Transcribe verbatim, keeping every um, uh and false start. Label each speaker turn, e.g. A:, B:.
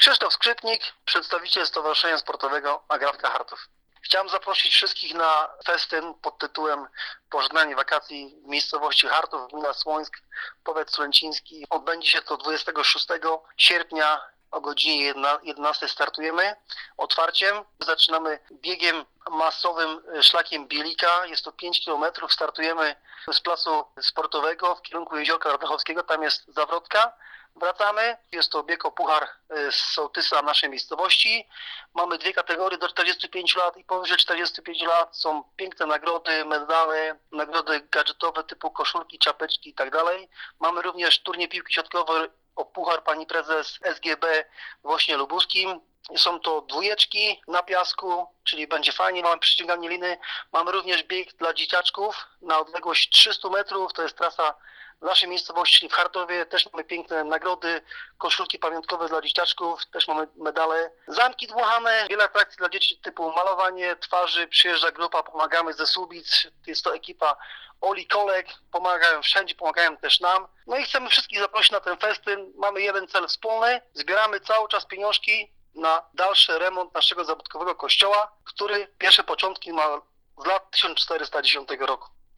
A: Krzysztof Skrzypnik, przedstawiciel Stowarzyszenia Sportowego Agrawka Hartów. Chciałem zaprosić wszystkich na festyn pod tytułem Pożegnanie wakacji w miejscowości Hartów, gmina Słońsk, powiat sulęciński. Odbędzie się to dwudziestego szóstego sierpnia o godzinie jedenastej startujemy otwarciem. Zaczynamy biegiem masowym szlakiem Bielika. Jest to pięć kilometrów. Startujemy z placu sportowego w kierunku Jeziorka Radechowskiego. Tam jest zawrotka. Wracamy. Jest to bieg o puchar z sołtysa naszej miejscowości. Mamy dwie kategorie do czterdziestu pięciu lat i powyżej czterdziestu pięciu lat. Są piękne nagrody, medale, nagrody gadżetowe typu koszulki, czapeczki i tak dalej. Mamy również turniej piłki siatkowej o puchar pani prezes S G B w Wośnie Lubuskim. Są to dwójeczki na piasku, czyli będzie fajnie, mamy przyciąganie liny. Mamy również bieg dla dzieciaczków na odległość trzystu metrów, to jest trasa w naszej miejscowości, czyli w Hartowie. Też mamy piękne nagrody, koszulki pamiątkowe dla dzieciaczków, też mamy medale. Zamki dmuchane, wiele atrakcji dla dzieci typu malowanie twarzy, przyjeżdża grupa, pomagamy ze Słubic, jest to ekipa Oli Kolek, pomagają wszędzie, pomagają też nam. No i chcemy wszystkich zaprosić na ten festyn. Mamy jeden cel wspólny, zbieramy cały czas pieniążki na dalszy remont naszego zabytkowego kościoła, który pierwsze początki ma z lat tysiąc czterysta dziesiątego roku.